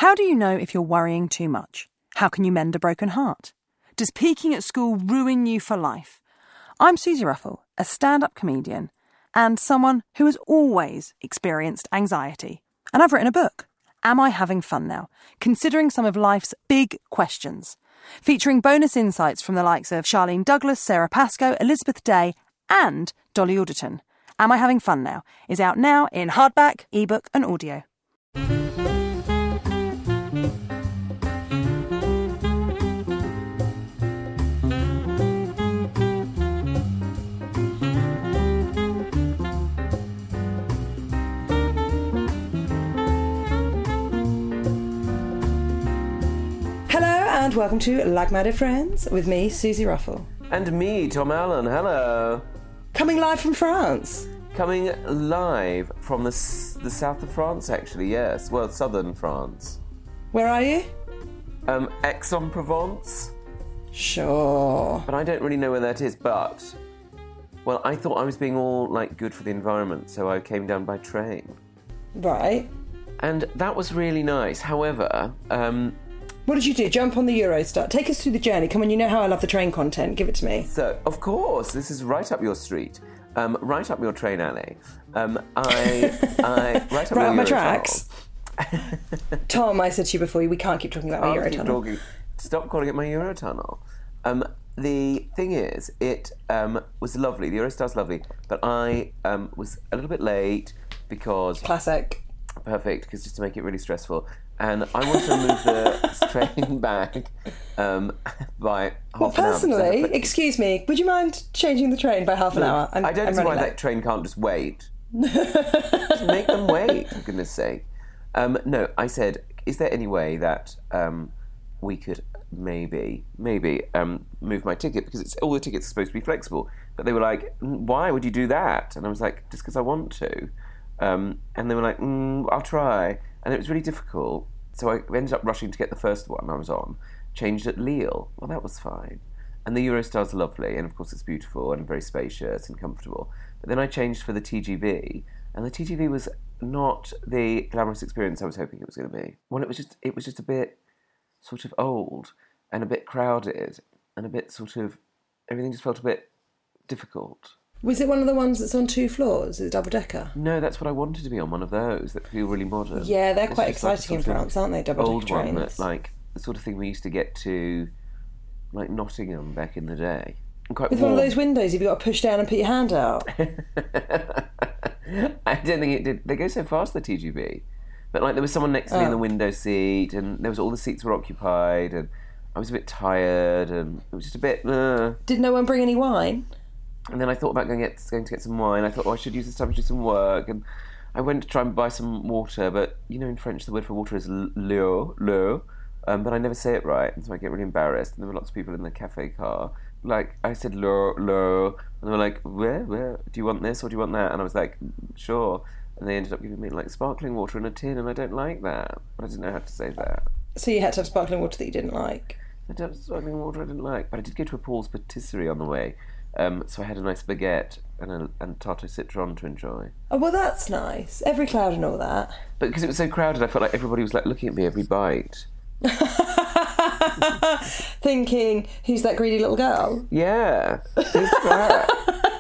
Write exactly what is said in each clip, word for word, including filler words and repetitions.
How do you know if you're worrying too much? How can you mend a broken heart? Does peaking at school ruin you for life? I'm Susie Ruffle, a stand-up comedian and someone who has always experienced anxiety. And I've written a book, Am I Having Fun Now? Considering some of life's big questions, featuring bonus insights from the likes of Charlene Douglas, Sarah Pascoe, Elizabeth Day and Dolly Alderton. Am I Having Fun Now? Is out now in hardback, ebook and audio. And welcome to Like Minded Friends with me, Susie Ruffle. And me, Tom Allen. Hello. Coming live from France. Coming live from the, s- the south of France, actually, yes. Well, southern France. Where are you? Um, Aix-en-Provence. Sure. But I don't really know where that is, but... Well, I thought I was being all, like, good for the environment, so I came down by train. Right. And that was really nice. However, um... what did you do? Jump on the Eurostar. Take us through the journey. Come on, you know how I love the train content. Give it to me. So, of course, this is right up your street. Um, right up your train alley. Um, I, I, right up right your up my Eurotunnel. tracks. Tom, I said to you before, we can't keep talking about my I'll keep Eurotunnel. talking. Stop calling it my Eurotunnel. Um, the thing is, it um, was lovely. The Eurostar's lovely, but I um, was a little bit late because... Classic. Perfect, because just to make it really stressful. And I wanted to move the train back um, by half Well, an hour. personally, because I- excuse me, would you mind changing the train by half an Look, hour? I'm, I don't I'm see why running that late. train can't just wait. Just make them wait, for goodness sake. Um, no, I said, is there any way that um, we could maybe, maybe um, move my ticket? Because it's, all the tickets are supposed to be flexible. But they were like, why would you do that? And I was like, just because I want to. Um, and they were like, mm, I'll try. And it was really difficult. So I ended up rushing to get the first one I was on, changed at Lille. Well, that was fine. And the Eurostar's lovely, and of course it's beautiful and very spacious and comfortable. But then I changed for the T G V, and the T G V was not the glamorous experience I was hoping it was going to be. Well, it was just it was just a bit sort of old and a bit crowded and a bit sort of everything just felt a bit difficult. Was it one of the ones that's on two floors? Is it double-decker? No, that's what I wanted to be on, one of those that feel really modern. Yeah, they're It's quite just like a exciting in sort of France, aren't they, double-decker old trains? one that, like, the sort of thing we used to get to, like, Nottingham back in the day. And quite With warm. one of those windows, you've got to push down and put your hand out. I don't think it did. They go so fast, the T G V. But, like, there was someone next to me in Oh. the window seat, and there was all the seats were occupied, and I was a bit tired, and it was just a bit... Uh. Did no one bring any wine? And then I thought about going, get, going to get some wine. I thought, oh, I should use this time to do some work. And I went to try and buy some water, but, you know, in French, the word for water is l'eau, l'eau. Um, but I never say it right, and so I get really embarrassed. And there were lots of people in the cafe car. Like, I said l'eau, l'eau. And they were like, where, where? Do you want this or do you want that? And I was like, sure. And they ended up giving me, like, sparkling water in a tin, and I don't like that. But I didn't know how to say that. So you had to have sparkling water that you didn't like? I don't have sparkling water I didn't like. But I did go to a Paul's Patisserie on the way. Um, so I had a nice baguette and a and tarte citron to enjoy. Oh, well, that's nice. Every cloud and all that. But because it was so crowded, I felt like everybody was like looking at me every bite. Thinking, who's that greedy little girl? Yeah, who's that?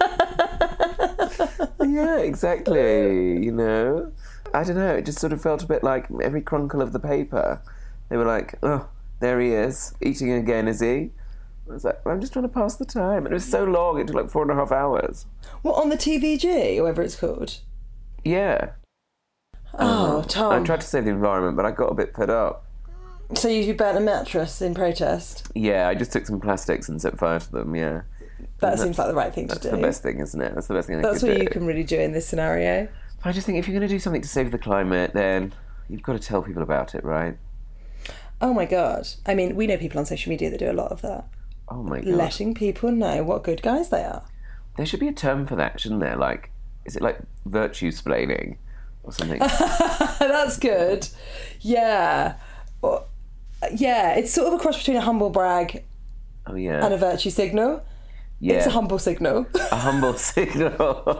Yeah, exactly. You know, I don't know. It just sort of felt a bit like every crunkle of the paper. They were like, oh, there he is, eating again, is he? I was like, I'm just trying to pass the time. And it was so long, it took like four and a half hours. What, on the T V G, or whatever it's called? Yeah. Oh, I Tom. tried to save the environment, but I got a bit fed up. So you burnt a mattress in protest? Yeah, I just took some plastics and set fire to them, yeah. That And seems like the right thing to That's do. the best thing, isn't it? That's the best thing I That's could what do. you can really do in this scenario. I just think if you're going to do something to save the climate, then you've got to tell people about it, right? Oh my God. I mean, we know people on social media that do a lot of that. Oh my God. Letting people know what good guys they are. There should be a term for that, shouldn't there? Like, is it like virtue-splaining or something? That's good. Yeah. Or- Yeah, it's sort of a cross between a humble brag Oh, yeah. and a virtue signal. yeah. It's a humble signal. A humble signal.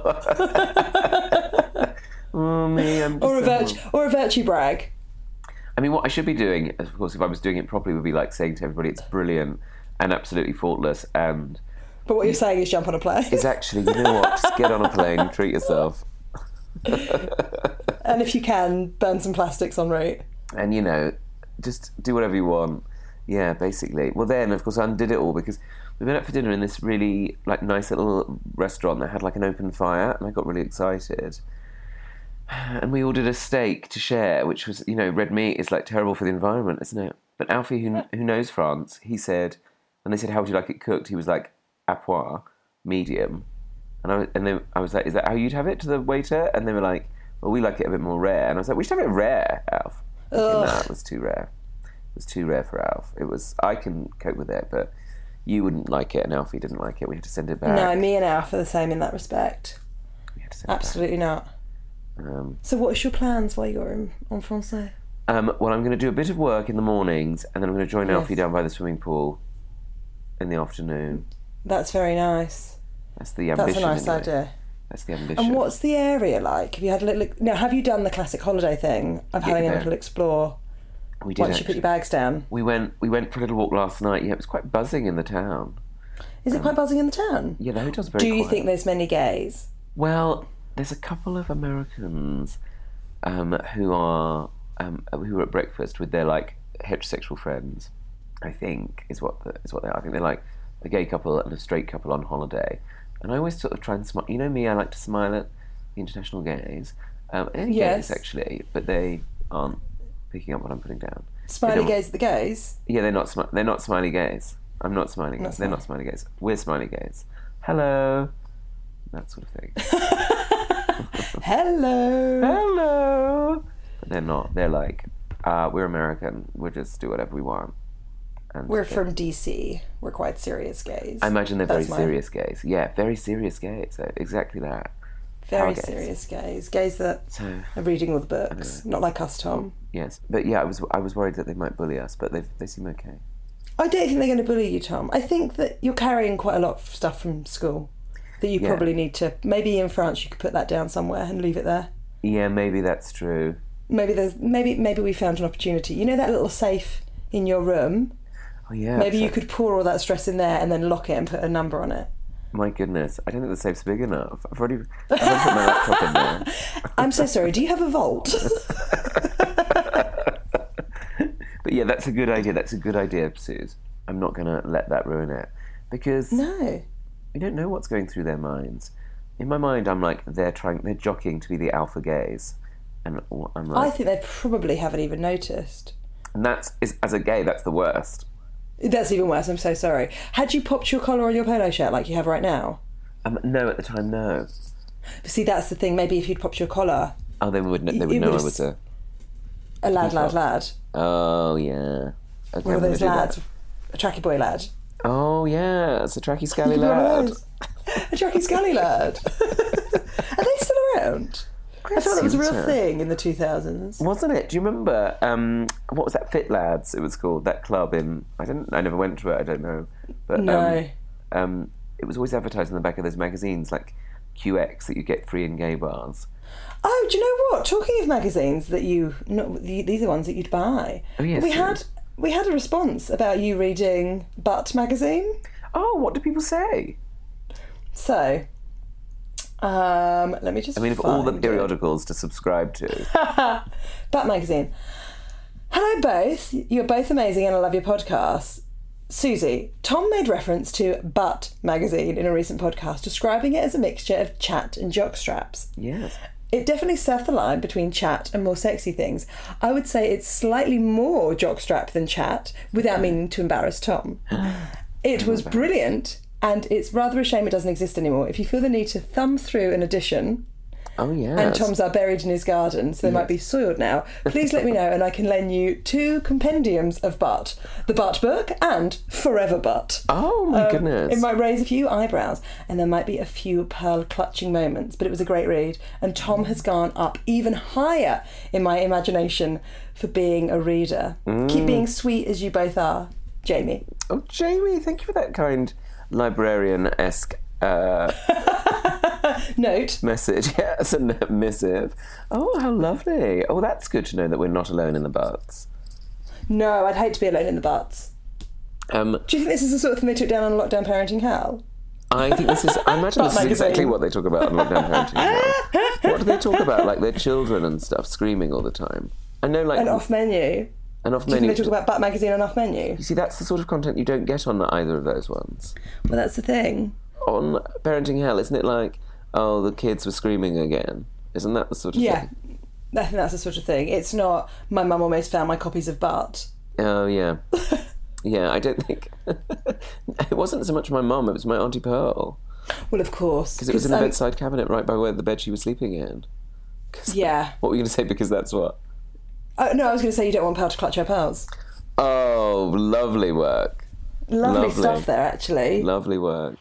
Oh, me, I'm just or a so virtue or a virtue brag. I mean, what I should be doing, of course, if I was doing it properly, would be like saying to everybody it's brilliant and absolutely faultless. And But what you're saying is jump on a plane. it's actually, you know what, just get on a plane, treat yourself. And if you can, burn some plastics en route. And, you know, just do whatever you want. Yeah, basically. Well, then, of course, I undid it all because we went out for dinner in this really, like, nice little restaurant that had, like, an open fire, and I got really excited. And we ordered a steak to share, which was, you know, red meat is, like, terrible for the environment, isn't it? But Alfie, who, who knows France, he said, and they said, how would you like it cooked? He was like, à pois, medium. And I, and then I was like, is that how you'd have it, to the waiter? And they were like, well, we like it a bit more rare. And I was like, we should have it rare, Alf. No, it was too rare. It was too rare for Alf. It was, I can cope with it, but you wouldn't like it, and Alfie didn't like it. We had to send it back. No, me and Alf are the same in that respect. We had to send Absolutely it back. not. Um, so what's your plans while you're in, en français? Um, well, I'm going to do a bit of work in the mornings, and then I'm going to join Yes. Alfie down by the swimming pool in the afternoon. That's very nice. That's the ambition. That's a nice anyway. idea. That's the ambition. And what's the area like? Have you had a little... Now, have you done the classic holiday thing of having Yeah. a little explore we did once actually. you put your bags down? We went. We went for a little walk last night. Yeah, it was quite buzzing in the town. Is it quite buzzing in the town? Yeah, the hotel's very Do you quiet. think there's many gays? Well, there's a couple of Americans um, who are um, who were at breakfast with their like heterosexual friends. I think is what the, is what they are. I think they're like a gay couple and a straight couple on holiday. And I always sort of try and smile. You know me, I like to smile at the international gays. Um, and Yes. gays actually, but they aren't picking up what I'm putting down. They Smiley don't- gays at the gays? Yeah, they're not. Smi- they're not smiley gays. I'm not smiley gays. Not They're not smiley gays. We're smiley gays. Hello, that sort of thing. Hello. Hello. But they're not. They're like, uh, we're American. We'll just do whatever we want. And We're they- from D C. We're quite serious gays. I imagine they're very That's my- serious gays. Yeah, very serious gays. Uh, Exactly that. Very Power gays. serious gays. Gays that So are reading all the books. Not like us, Tom. yes, but yeah, I was I was worried that they might bully us, but they they seem okay. I don't think they're going to bully you, Tom. I think that you're carrying quite a lot of stuff from school that you Yeah. probably need to... Maybe in France you could put that down somewhere and leave it there. Yeah, maybe that's true. Maybe there's maybe maybe we found an opportunity. You know that little safe in your room? Oh yeah. Maybe so- you could pour all that stress in there and then lock it and put a number on it. My goodness, I don't think the safe's big enough. I've already, I've already put my laptop in there. I'm so sorry. Do you have a vault? But yeah, that's a good idea. That's a good idea, Suze. I'm not going to let that ruin it. Because No. we don't know what's going through their minds. In my mind, I'm like, they're trying, they're jockeying to be the alpha gays. And I'm I like, think they probably haven't even noticed. and that's, is, as a gay, that's the worst. That's even worse. I'm so sorry. Had you popped your collar on your polo shirt like you have right now? Um, no, at the time, no. But see, that's the thing. Maybe if you'd popped your collar, Oh, they would, they would It know I would've was a, a lad, lad, lad. oh, yeah. Okay, One I'm of gonna those do that. lads. A tracky boy lad. Oh, yeah, it's a tracky scally One of lad. those. A tracky scully lad. Are they still around? I thought that was a real assumed so. thing in the two thousands. Wasn't it? Do you remember, um, what was that, Fit Lads, it was called, that club in, I didn't, I never went to it, I don't know. But, No. Um, um, it was always advertised on the back of those magazines, like Q X, that you get free in gay bars. Oh, do you know what? Talking of magazines that you, not, these are ones that you'd buy. Oh, yes, we yes. had we had a response about you reading Butt magazine. Oh, what do people say? So, um, let me just. I mean, of all the find it. periodicals to subscribe to. Butt magazine. Hello, both. You're both amazing, and I love your podcast. Susie, Tom made reference to Butt magazine in a recent podcast, describing it as a mixture of chat and jockstraps. Yes. It definitely surfed the line between chat and more sexy things. I would say it's slightly more jockstrap than chat, without meaning to embarrass Tom. It was brilliant, and it's rather a shame it doesn't exist anymore. If you feel the need to thumb through an edition, Oh, yes. and Tom's are buried in his garden, so they might be soiled now, please let me know and I can lend you two compendiums of Butt. The Butt book and Forever Butt. Oh, my Um, goodness. It might raise a few eyebrows and there might be a few pearl-clutching moments, but it was a great read. And Tom has gone up even higher in my imagination for being a reader. Mm. Keep being sweet as you both are, Jamie. Oh, Jamie, thank you for that kind librarian-esque uh, Note. Message, yes, a missive. Oh, how lovely. Oh, that's good to know that we're not alone in the butts. No, I'd hate to be alone in the butts. Um, Do you think this is the sort of thing they took down on Lockdown Parenting Hell? I think this is, I imagine Butt this is exactly magazine. what they talk about on Lockdown Parenting Hell. What do they talk about? Like their children and stuff screaming all the time. I know, like... An off menu. An off Do you menu. think they talk about Butt Magazine and off menu? You see, that's the sort of content you don't get on either of those ones. Well, that's the thing. On Parenting Hell, isn't it like, oh, the kids were screaming again? Isn't that the sort of Yeah. thing? I think that's the sort of thing. It's not, my mum almost found my copies of Butt. Oh, yeah. Yeah, I don't think... It wasn't so much my mum, it was my Auntie Pearl. Well, of course. Because it was in the um, bedside cabinet right by where the bed she was sleeping in. Yeah. What were you going to say? Because that's what? Oh, no, I was going to say you don't want Pearl to clutch her pearls. Oh, lovely work. Lovely, Lovely. stuff there, actually. Lovely work.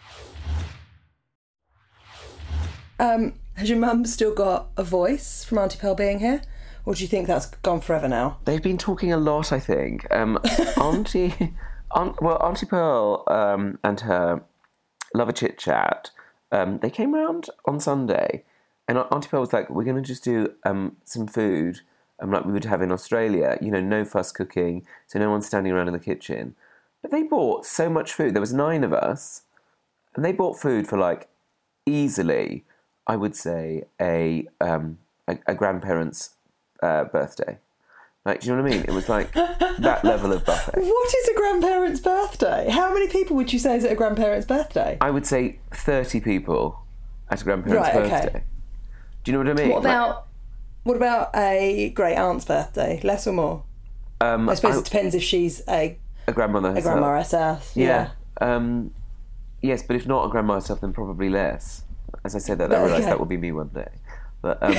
Um, has your mum still got a voice from Auntie Pearl being here? Or do you think that's gone forever now? They've been talking a lot, I think. Um, Auntie... Aunt, well, Auntie Pearl um, and her love a chit-chat, um, they came round on Sunday, and Auntie Pearl was like, we're going to just do um, some food um, like we would have in Australia, you know, no fuss cooking, so no one's standing around in the kitchen. But they bought so much food. There was nine of us, and they bought food for, like, easily, I would say, a um, a, a grandparent's uh, birthday. Like, do you know what I mean? It was like that level of buffet. What is a grandparent's birthday? How many people would you say is at a grandparent's birthday? I would say thirty people at a grandparent's Right, okay. birthday. Do you know what I mean? What about what about a great aunt's birthday? Less or more? Like, um, I suppose I- it depends if she's a, a grandmother a herself. grandma herself. Yeah. Um, yes, but if not a grandma herself, then probably less. As I said that, I Okay. realised that will be me one day. But um,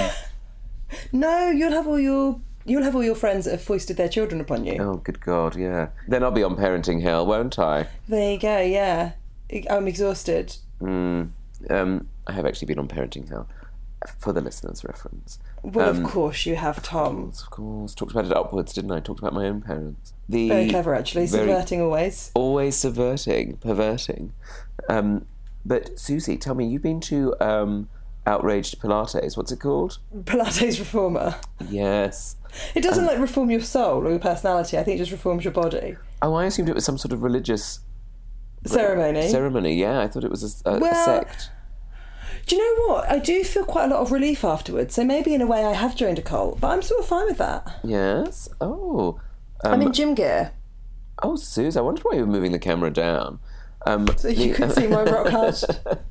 No, you'll have all your you'll have all your friends that have foisted their children upon you. oh, good God, yeah. Then I'll be on Parenting Hell, won't I? There you go. Yeah, I'm exhausted. Mm, um, I have actually been on Parenting Hell, for the listeners' reference. Well, Um, of course you have, Tom. Of course, talked about it upwards, didn't I? Talked about my own parents. The Very clever, actually. very- Subverting always. Always subverting, perverting. Um, but Susie, tell me, you've been to um, Outraged Pilates. What's it called? Pilates reformer. Yes. It doesn't like reform your soul or your personality. I think it just reforms your body. Oh, I assumed it was some sort of religious Ceremony. ceremony. Yeah, I thought it was a, a, a Well, sect. Do you know what? I do feel quite a lot of relief afterwards. So maybe in a way I have joined a cult, but I'm sort of fine with that. Yes. Oh. Um, I'm in gym gear, oh, Suze, I wondered why you were moving the camera down. Um, so you could see my rock hard. So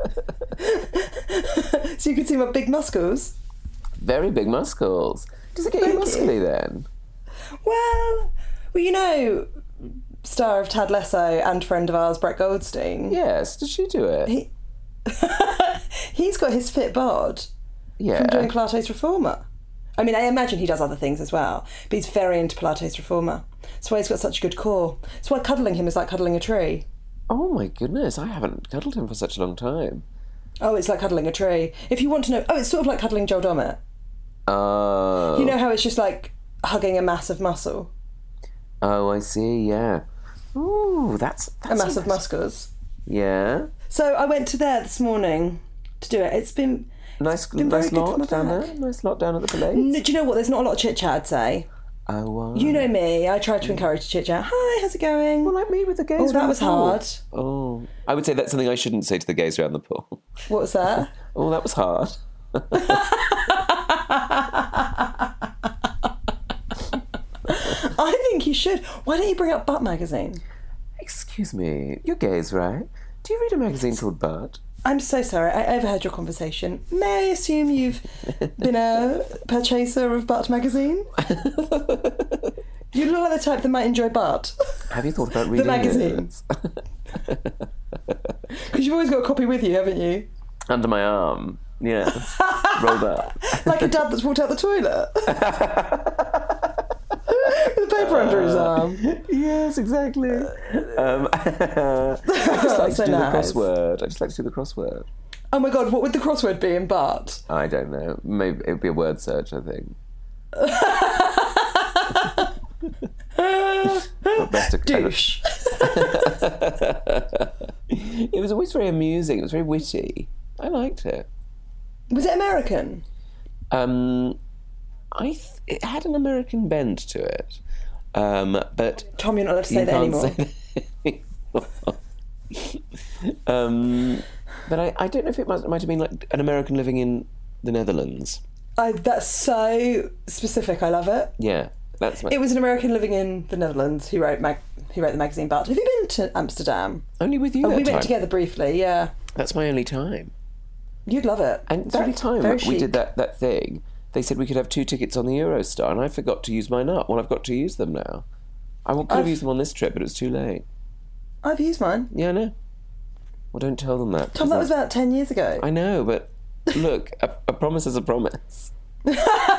you could see my big muscles. Very big muscles. Does it get you Thank you. muscly then? Well, well, you know, star of Tad Lasso and friend of ours, Brett Goldstein. Yes. Did she do it? He, he's got his fit bod yeah. from doing Pilates reformer. I mean, I imagine he does other things as well, but he's very into Pilates reformer. That's why he's got such a good core. That's why cuddling him is like cuddling a tree. Oh my goodness, I haven't cuddled him for such a long time. Oh, it's like cuddling a tree. If you want to know, oh, it's sort of like cuddling Joel Dommett. Oh. You know how it's just like hugging a massive muscle, Oh, I see, yeah. Ooh, that's... that's a massive nice- muscles. Yeah. So I went to there this morning to do it. It's been Nice, been very nice good for my lot down back. there. Nice lot down at the Pilates. No, do you know what? There's not a lot of chit chat, I'd say. Oh, wow. You know me. I try to encourage chit chat. Hi, how's it going? Well, like me with the gays Oh, that around was the pool. hard. Oh. I would say that's something I shouldn't say to the gays around the pool. What was that? Oh, that was hard. I think you should. Why don't you bring up Butt Magazine? Excuse me, you're gays, right? Do you read a magazine called Butt? I'm so sorry. I overheard your conversation. May I assume you've been a purchaser of Butt Magazine? You look like the type that might enjoy Butt. Have you thought about reading magazines. Because you've always got a copy with you, haven't you? Under my arm. Yes. Rolled up. Like a dad that's walked out the toilet. With a paper under his arm. Yes, exactly. Um, I just like So to do nice. the crossword. I just like to do the crossword. Oh my god, what would the crossword be in Butt? I don't know. Maybe it would be a word search, I think. Or best to- Douche. It was always very amusing. It was very witty. I liked it. Was it American? Um, I th- it had an American bend to it, um, but Tom, you're not allowed to say that anymore. Say that. um, but I, I don't know if it might, might have been like an American living in the Netherlands. I, that's so specific. I love it. Yeah, that's my... It was an American living in the Netherlands who wrote mag- who wrote the magazine. But have you been to Amsterdam? Only with you. Oh, that we time. went together briefly. Yeah, that's my only time. You'd love it. And It's that really, time very we chic. did that, that thing, they said we could have two tickets on the Eurostar, and I forgot to use mine up. Well, I've got to use them now. I could have I've- used them on this trip, but it was too late. I've used mine. Yeah, I know. Well, don't tell them that. Tom, that was about ten years ago. I know, but look, a, a promise is a promise. We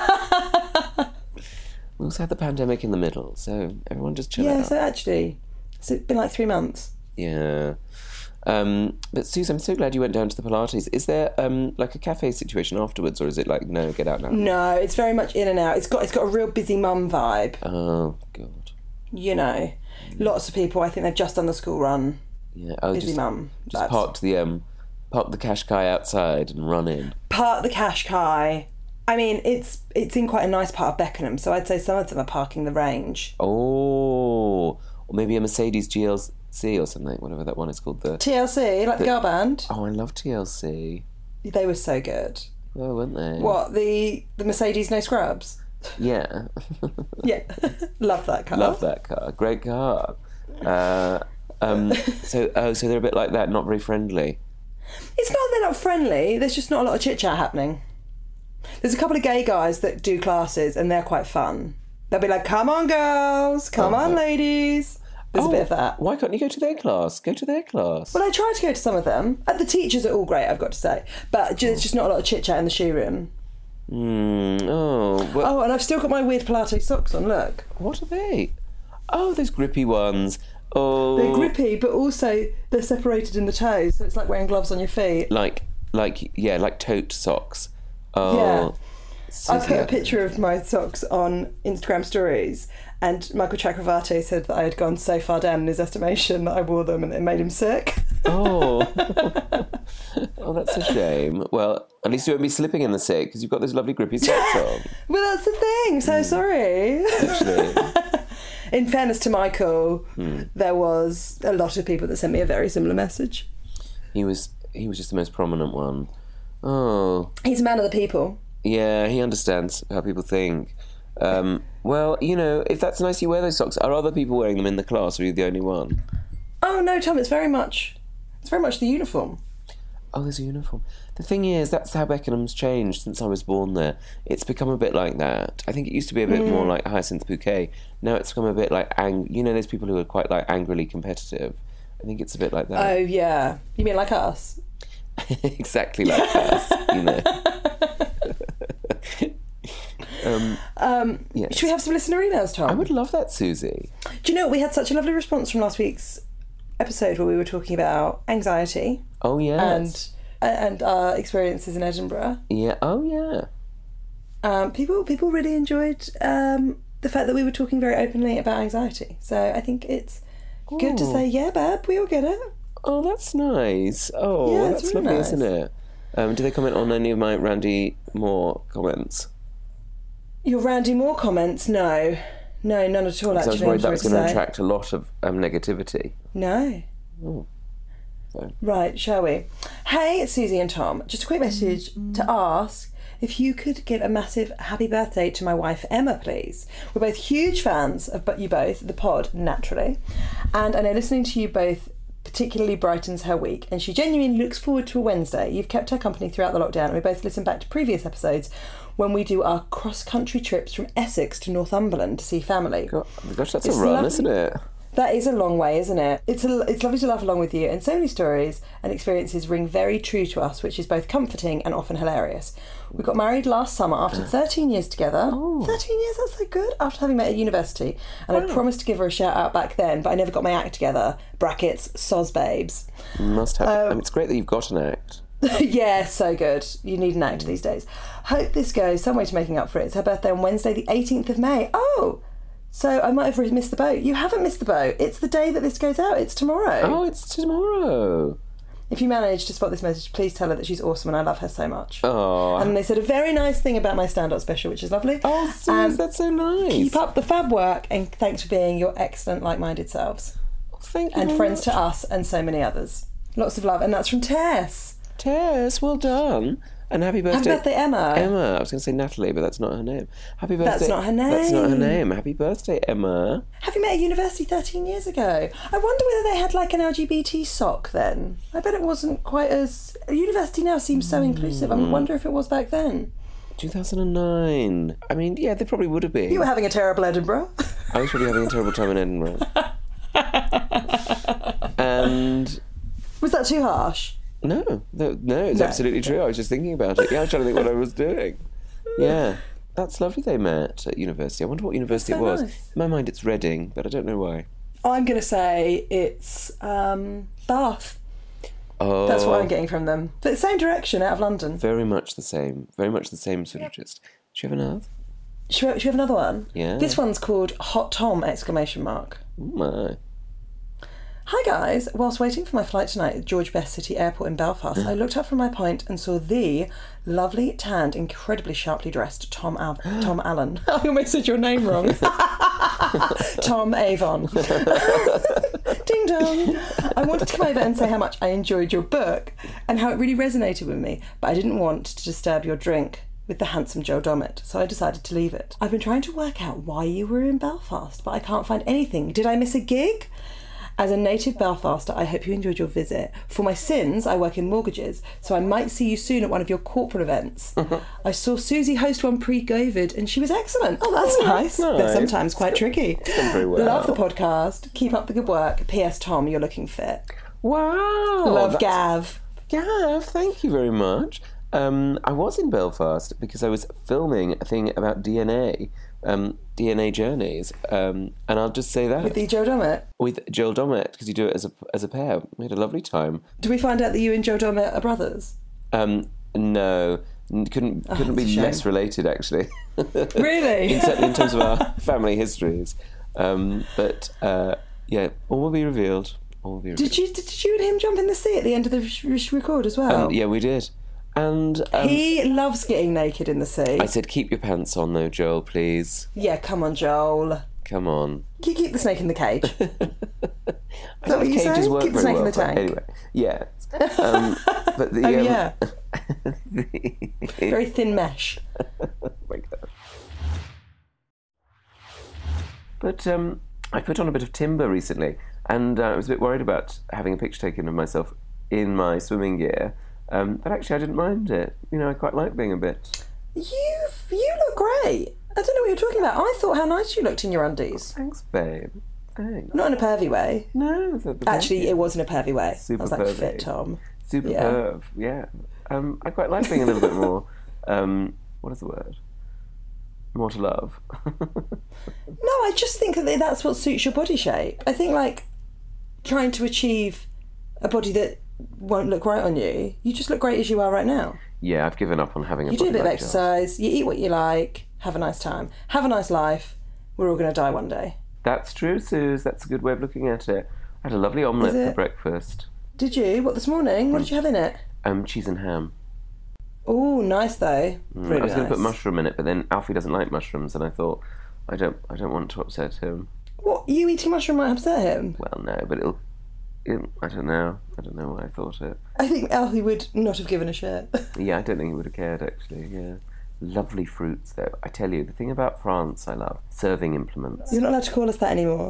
also had the pandemic in the middle, so everyone just chill yeah, out. so actually, so it's been like three months. Yeah. Um, but Suze, I'm so glad you went down to the Pilates. Is there um, like a cafe situation afterwards, or is it like, no, get out now? No, it's very much in and out. It's got it's got a real busy mum vibe. Oh, God. You know, lots of people. I think they've just done the school run. Yeah. Oh, Busy just, mum. Just vibes. parked the um, parked the Qashqai outside and run in. Park the Qashqai. I mean, it's it's in quite a nice part of Beckenham, so I'd say some of them are parking the range. Oh, or maybe a Mercedes G L C or something, whatever that one is called. The T L C, like the, girl band. Oh, I love T L C. They were so good. Oh, weren't they? What, the the Mercedes No Scrubs? Yeah. Yeah, love that car. Love that car. Great car. Uh, um, so, oh, so they're a bit like that, not very friendly. It's not they're not friendly. There's just not a lot of chit chat happening. There's a couple of gay guys that do classes, and they're quite fun. They'll be like, "Come on, girls! Come Oh, on, but- ladies!" There's Oh, a bit of that. Why can't you go to their class? Go to their class. Well, I try to go to some of them. Uh, The teachers are all great, I've got to say, but ju- there's just not a lot of chit chat in the shoe room. Mm, oh, well, Oh, and I've still got my weird Pilates socks on. Look, what are they? Oh, those grippy ones. Oh, they're grippy, but also they're separated in the toes, so it's like wearing gloves on your feet. like, like, yeah, like tote socks. Oh, Yeah. I Susie, put a picture of my socks on Instagram stories, and Michael Chakravarty said that I had gone so far down in his estimation that I wore them and it made him sick. Oh, oh, that's a shame. Well, at least you won't be slipping in the sick because you've got those lovely grippy socks on. Well, that's the thing. So sorry. Actually, In fairness to Michael, Hmm. there was a lot of people that sent me a very similar message. he was he was just the most prominent one. Oh, He's a man of the people. yeah, he understands how people think. Um, well, you know, if that's nice, you wear those socks. Are other people wearing them in the class, or are you the only one? Oh no, Tom, it's very much, it's very much the uniform. Oh, there's a uniform. The thing is, that's how Beckenham's changed since I was born there. It's become a bit like that. I think it used to be a bit more like Hyacinth Bouquet. Now it's become a bit like, ang- you know, there's people who are quite like angrily competitive. I think it's a bit like that. Oh yeah, you mean like us? Exactly like us, you know. um, Um, yes. Should we have some listener emails, Tom? I would love that, Susie. Do you know, we had such a lovely response from last week's episode where we were talking about anxiety Oh, yes. and and our experiences in Edinburgh. Yeah, oh, yeah. Um, people people really enjoyed um, the fact that we were talking very openly about anxiety. So I think it's good to Oh. say, yeah, babe, we all get it. Oh, that's nice. Oh, Yeah, it's that's really lovely, nice. isn't it? Um, do they comment on any of my Randy Moore comments? Your Randy Moore comments? No. No, none at all, Because I actually. was worried I'm that was sorry going to say. attract a lot of um, negativity. No. Oh. So. Right, shall we? Hey, it's Susie and Tom. Just a quick message to ask if you could give a massive happy birthday to my wife Emma, please. We're both huge fans of but you both, the pod, naturally. And I know listening to you both particularly brightens her week, and she genuinely looks forward to a Wednesday. You've kept her company throughout the lockdown, and we both listen back to previous episodes when we do our cross-country trips from Essex to Northumberland to see family. God, gosh, that's It's a run, lovely. isn't it? That is a long way, isn't it? It's a, it's lovely to laugh along with you, and so many stories and experiences ring very true to us, which is both comforting and often hilarious. We got married last summer after thirteen years together. Oh. thirteen years, that's so good, after having met at university. And I promised to give her a shout out back then, but I never got my act together. Brackets, soz babes. You must have. Um, I mean, it's great that you've got an act. Yeah, so good. You need an act these days. Hope this goes some way to making up for it. It's her birthday on Wednesday, the eighteenth of May. Oh! So I might have missed the boat. You haven't missed the boat. It's the day that this goes out. It's tomorrow. Oh, it's tomorrow. If you manage to spot this message, please tell her that she's awesome and I love her so much. Oh. And they said a very nice thing about my stand-up special, which is lovely. Oh, Suze, Um, that's so nice. Keep up the fab work and thanks for being your excellent like-minded selves. Thank you And very friends much. to us and so many others. Lots of love. And that's from Tess. Tess, well done. And happy birthday. Happy birthday, Emma. Emma. I was going to say Natalie, but that's not her name. Happy birthday. That's not her name. That's not her name. Happy birthday, Emma. Have you met at university thirteen years ago? I wonder whether they had like an L G B T sock then. I bet it wasn't quite as... University now seems so inclusive. I wonder if it was back then. two thousand nine. I mean, yeah, they probably would have been. You were having a terrible Edinburgh. I was probably having a terrible time in Edinburgh. And... Was that too harsh? No, no, no, it's No. absolutely true. I was just thinking about it. Yeah, I was trying to think what I was doing. Yeah. That's lovely they met at university. I wonder what university So it was. nice. In my mind, it's Reading, but I don't know why. I'm going to say it's um, Bath. Oh, That's what I'm getting from them. But the same direction out of London. very much the same. Very much the same sort of gist. Do you have another? Should we, should we have another one? Yeah. This one's called Hot Tom! Exclamation mark. Oh my. Hi guys, whilst waiting for my flight tonight at George Best City Airport in Belfast, I looked up from my point and saw the lovely, tanned, incredibly sharply dressed Tom Al- Tom Allen. I almost said your name wrong. Tom Avon. Ding dong. I wanted to come over and say how much I enjoyed your book and how it really resonated with me, but I didn't want to disturb your drink with the handsome Joel Dommett, so I decided to leave it. I've been trying to work out why you were in Belfast, but I can't find anything. Did I miss a gig? As a native Belfaster, I hope you enjoyed your visit. For my sins, I work in mortgages, so I might see you soon at one of your corporate events. I saw Susie host one pre-COVID, and she was excellent. Oh, that's Oh, nice. that's But nice. sometimes quite tricky. done very well. Love the podcast. Keep up the good work. P S Tom, you're looking fit. Wow. Love that's- Gav. Gav, thank you very much. Um, I was in Belfast because I was filming a thing about D N A, um, D N A journeys, um, and I'll just say that With the Joe Dommett. with Joel Dommett, because you do it as a as a pair. We had a lovely time. Do we find out that you and Joe Dommett are brothers? Um, no, n- couldn't couldn't that's a be shame. less related actually. Really? in, certainly in terms of our family histories, um, but uh, yeah, all will be revealed. All will be revealed. Did you did you and him jump in the sea at the end of the sh- record as well? Um, yeah, we did. And um, He loves getting naked in the sea. I said, keep your pants on though, Joel, please. Yeah, come on, Joel. Come on. Can you keep the snake in the cage? I that don't what know if you cages say? work Keep the very snake in well the for it. tank. Anyway, yeah. Um, but the, Oh, um, yeah. the- Very thin mesh. Oh my God. But um, I put on a bit of timber recently, and uh, I was a bit worried about having a picture taken of myself in my swimming gear. Um, but actually, I didn't mind it. You know, I quite like being a bit. You you look great. I don't know what you're talking about. I thought how nice you looked in your undies. Thanks, babe. Thanks. Not in a pervy way. No, the, the Actually, it was in a pervy way. Super I was like, pervy. fit Tom. super yeah. perv. Yeah. Um, I quite like being a little bit more. Um, what is the word? More to love. No, I just think that that's what suits your body shape. I think, like, trying to achieve a body that won't look right on you, you just look great as you are right now. Yeah, I've given up on having a You do a body bit of like yours. exercise, you eat what you like, have a nice time. Have a nice life. We're all going to die one day. That's true, Suze. That's a good way of looking at it. I had a lovely omelette Is for it? breakfast. Did you? What, this morning? What did you have in it? Um, cheese and ham. Oh, nice though. Mm, Really I was going nice. to put mushroom in it, but then Alfie doesn't like mushrooms, and I thought, I don't, I don't want to upset him. What, you eating mushroom might upset him? Well, no, but it'll. It, I don't know. I don't know why I thought it. I think Alfie would not have given a shit. Yeah, I don't think he would have cared actually. Yeah, lovely fruits though. I tell you, the thing about France, I love serving implements. You're not allowed to call us that anymore.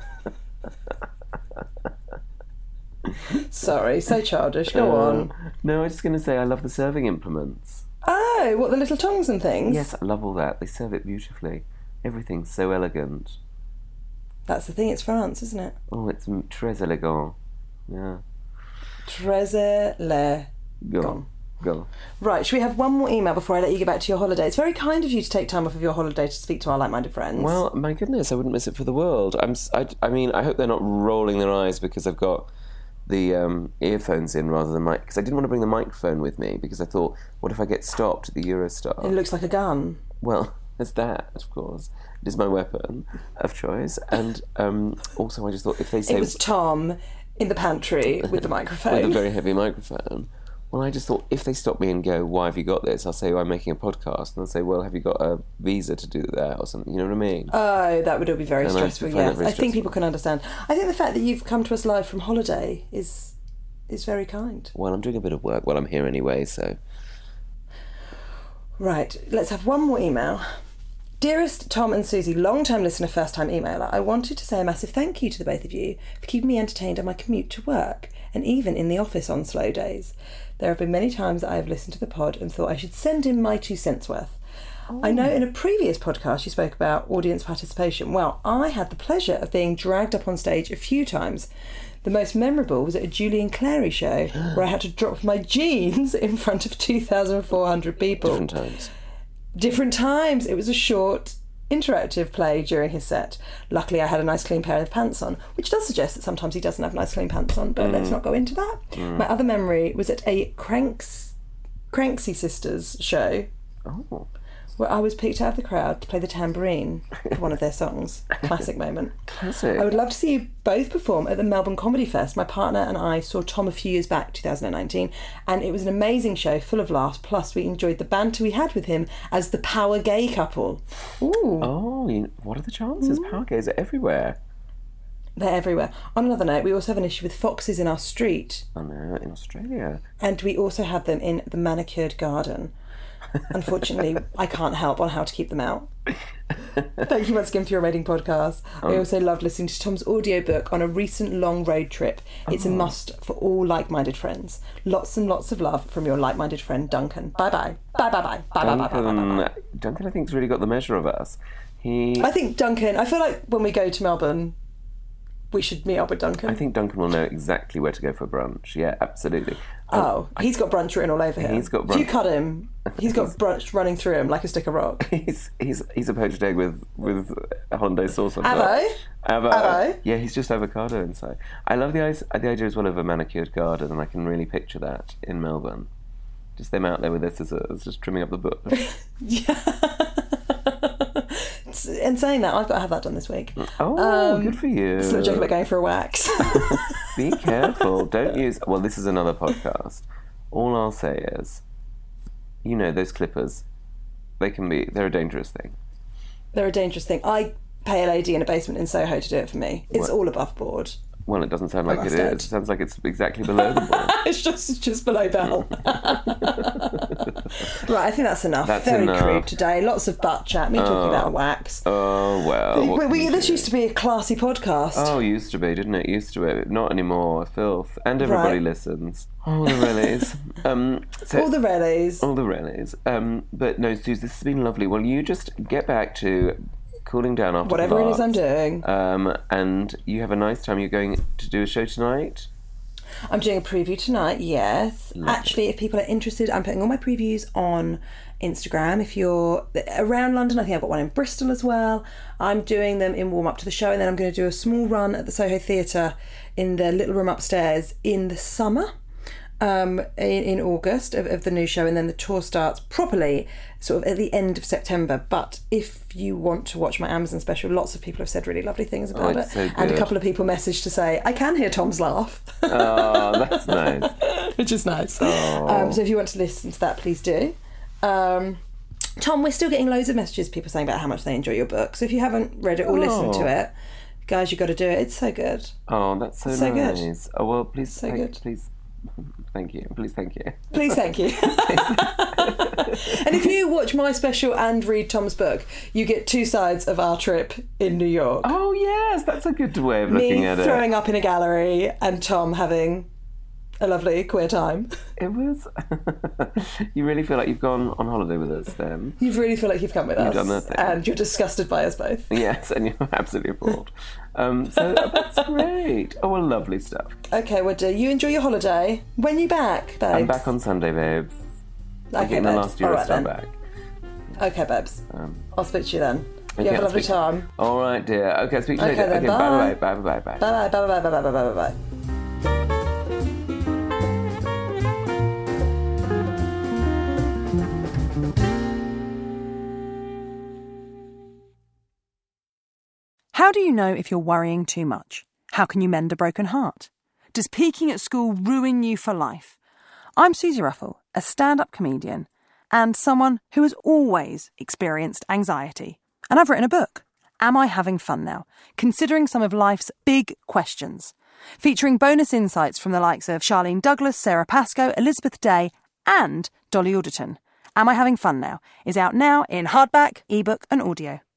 Sorry, so childish. Go Uh, on. No, I was just going to say I love the serving implements. Oh, what, the little tongs and things? Yes, I love all that. They serve it beautifully. Everything's so elegant. That's the thing, it's France, isn't it? Oh, it's m- très élégant. Yeah. Très le... Go. Gone. Go. Right, should we have one more email before I let you get back to your holiday? It's very kind of you to take time off of your holiday to speak to our like-minded friends. Well, my goodness, I wouldn't miss it for the world. I'm. s- I, I mean, I hope they're not rolling their eyes because I've got the um, earphones in rather than mic. Because I didn't want to bring the microphone with me because I thought, what if I get stopped at the Eurostar? It looks like a gun. Well, there's that, of course. It is my weapon of choice. And um, also, I just thought if they say... It was Tom. in the pantry with the microphone. With a very heavy microphone. Well, I just thought, if they stop me and go, why have you got this? I'll say, well, I'm making a podcast. And they'll say, well, have you got a visa to do that or something? You know what I mean? Oh, that would all be very and stressful, I yes. very I stressful. think people can understand. I think the fact that you've come to us live from holiday is is very kind. Well, I'm doing a bit of work while I'm here anyway, so... Right, let's have one more email. Dearest Tom and Susie, long-time listener, first-time emailer, I wanted to say a massive thank you to the both of you for keeping me entertained on my commute to work, and even in the office on slow days. There have been many times that I have listened to the pod and thought I should send in my two cents worth. Oh. I know in a previous podcast you spoke about audience participation. Well, I had the pleasure of being dragged up on stage a few times. The most memorable was at a Julian Clary show where I had to drop my jeans in front of two thousand four hundred people. Different times. Different times. It was a short, interactive play during his set. Luckily, I had a nice clean pair of pants on, which does suggest that sometimes he doesn't have nice clean pants on, but mm. let's not go into that. Mm. My other memory was at a Cranks, Cranksy Sisters show. Oh. Where I was picked out of the crowd to play the tambourine for one of their songs. Classic moment. Classic. I would love to see you both perform at the Melbourne Comedy Fest. My partner and I saw Tom a few years back, two thousand nineteen, and it was an amazing show, full of laughs, plus we enjoyed the banter we had with him as the power gay couple. Ooh. Oh, you, what are the chances? Mm. Power gays are everywhere. They're everywhere. On another note, we also have an issue with foxes in our street. Oh no, in Australia. And we also have them in the manicured garden. Unfortunately, I can't help on how to keep them out. Thank you once again for your rating podcast. Um, I also loved listening to Tom's audiobook on a recent long road trip. It's oh. a must for all like-minded friends. Lots and lots of love from your like-minded friend, Duncan. Bye-bye. Bye-bye-bye. Bye-bye-bye. Duncan, I think, has really got the measure of us. He. I think Duncan, I feel like when we go to Melbourne, we should meet up with Duncan. I think Duncan will know exactly where to go for brunch. Yeah, absolutely. Um, oh, he's got brunch written all over him. He's got brunch. If you cut him, he's got brunch running through him like a stick of rock. He's he's he's a poached egg with, with a hollandaise sauce on top. Avo? Avo. Avo? Yeah, he's just avocado inside. I love the, the idea as well of a manicured garden, and I can really picture that in Melbourne. Just them out there with their scissors, just trimming up the bush. Yeah. And saying that, I've got to have that done this week. Oh, um, good for you. It's not a joke about going for a wax. Be careful. Don't use... Well, this is another podcast. All I'll say is, you know, those clippers, they can be... They're a dangerous thing. They're a dangerous thing. I pay a lady in a basement in Soho to do it for me. It's what? all above board. Well, it doesn't sound like it is. It sounds like it's exactly below the board. It's just it's just below bell. Right, I think that's enough. That's Very enough. crude today. Lots of butt chat. Me talking oh. about wax. Oh, well. We, we, this do? used to be a classy podcast. Oh, used to be, didn't it? Used to be. Not anymore. Filth. And everybody right. listens. All the relies. um, so, all the relies. All the relies. Um, but no, Suze, this has been lovely. Well, you just get back to... cooling down after whatever the it is I'm doing. Um, and you have a nice time. You're going to do a show tonight? I'm doing a preview tonight, yes. Lovely. Actually, if people are interested, I'm putting all my previews on Instagram. If you're around London, I think I've got one in Bristol as well. I'm doing them in warm-up to the show, and then I'm going to do a small run at the Soho Theatre in the little room upstairs in the summer. Um, in, in August of, of the new show, and then the tour starts properly sort of at the end of September. But if you want to watch my Amazon special, lots of people have said really lovely things about oh, it, so and a couple of people messaged to say I can hear Tom's laugh. Oh, that's nice. Which is nice. Oh. Um, so if you want to listen to that, please do. um, Tom, we're still getting loads of messages, people saying about how much they enjoy your book, so if you haven't read it or oh. listened to it, guys, you've got to do it. It's so good. Oh, that's so, so nice. Good. Oh, well, please, so thank, good. please Thank you. Please, thank you. Please, thank you. And if you watch my special and read Tom's book, you get two sides of our trip in New York. Oh, yes. That's a good way of looking Me at it. Me throwing up in a gallery and Tom having a lovely queer time. It was... You really feel like you've gone on holiday with us then. You really feel like you've come with you've us. Done that thing. And you're disgusted by us both. Yes, and you're absolutely appalled. Um, so that's great. Oh, well, lovely stuff. Okay, well, do you enjoy your holiday? When are you back, babes? I'm back on Sunday, babes. I'm okay, getting babes. the last Eurostar right, back. Okay, babes. Um, I'll speak to you then. You okay, have a lovely speak... time. All right, dear. Okay, I'll speak to you okay, later. Then, okay, bye. bye, bye, bye, bye, bye, bye, bye, bye, bye, bye, bye, bye, bye, bye. How do you know if you're worrying too much? How can you mend a broken heart? Does peaking at school ruin you for life? I'm Susie Ruffle, a stand-up comedian and someone who has always experienced anxiety. And I've written a book, Am I Having Fun Now? Considering some of life's big questions. Featuring bonus insights from the likes of Charlene Douglas, Sarah Pascoe, Elizabeth Day and Dolly Alderton. Am I Having Fun Now? Is out now in hardback, ebook and audio.